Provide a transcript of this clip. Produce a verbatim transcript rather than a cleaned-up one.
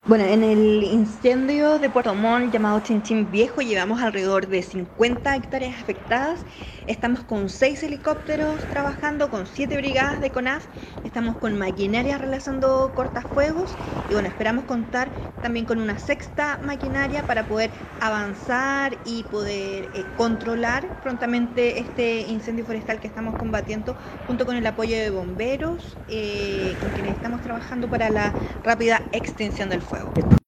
Bueno, en el incendio de Puerto Montt llamado Chinchín Viejo llevamos alrededor de cincuenta hectáreas afectadas. Estamos con seis helicópteros trabajando, con siete brigadas de CONAF. Estamos con maquinaria realizando cortafuegos y bueno, esperamos contar también con una sexta maquinaria para poder avanzar y poder eh, controlar prontamente este incendio forestal que estamos combatiendo junto con el apoyo de bomberos, eh, con quienes estamos trabajando para la rápida extinción del fuego.